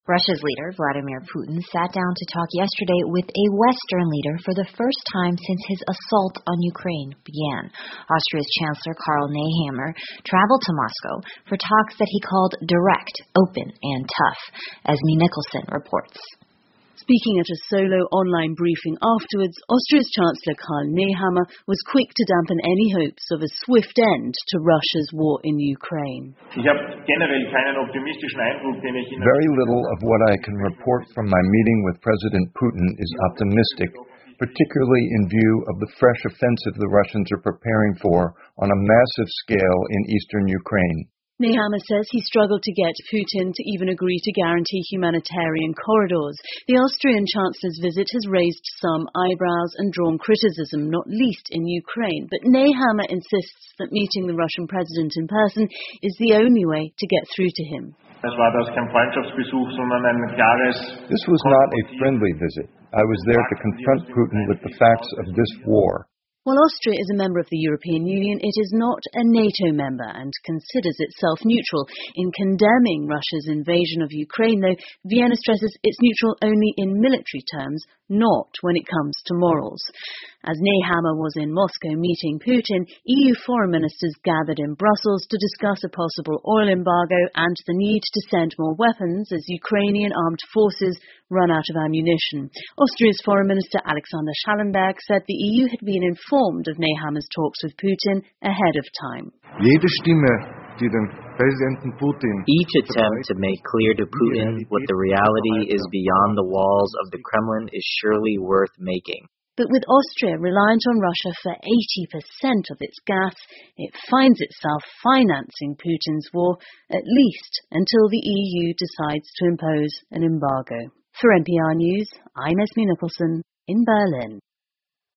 Russia's leader, Vladimir Putin, sat down to talk yesterday with a Western leader for the first time since his assault on Ukraine began. Austria's Chancellor Karl Nehammer traveled to Moscow for talks that he called direct, open, and tough, as Mee Nicholson reports. Speaking at a solo online briefing afterwards, Austria's Chancellor Karl Nehammer was quick to dampen any hopes of a swift end to Russia's war in Ukraine. Very little of what I can report from my meeting with President Putin is optimistic, particularly in view of the fresh offensive the Russians are preparing for on a massive scale in eastern Ukraine. Nehammer says he struggled to get Putin to even agree to guarantee humanitarian corridors. The Austrian Chancellor's visit has raised some eyebrows and drawn criticism, not least in Ukraine. But Nehammer insists that meeting the Russian president in person is the only way to get through to him. This was not a friendly visit. I was there to confront Putin with the facts of this war. While Austria is a member of the European Union, it is not a NATO member and considers itself neutral. In condemning Russia's invasion of Ukraine, though, Vienna stresses it's neutral only in military terms, not when it comes to morals. As Nehammer was in Moscow meeting Putin, EU foreign ministers gathered in Brussels to discuss a possible oil embargo and the need to send more weapons as Ukrainian armed forces run out of ammunition. Austria's Foreign Minister Alexander Schallenberg said the EU had been informed of Nehammer's talks with Putin ahead of time. Each attempt to make clear to Putin what the reality is beyond the walls of the Kremlin is surely worth making. But with Austria reliant on Russia for 80% of its gas, it finds itself financing Putin's war, at least until the EU decides to impose an embargo. For NPR News, I'm Mee Nicholson in Berlin.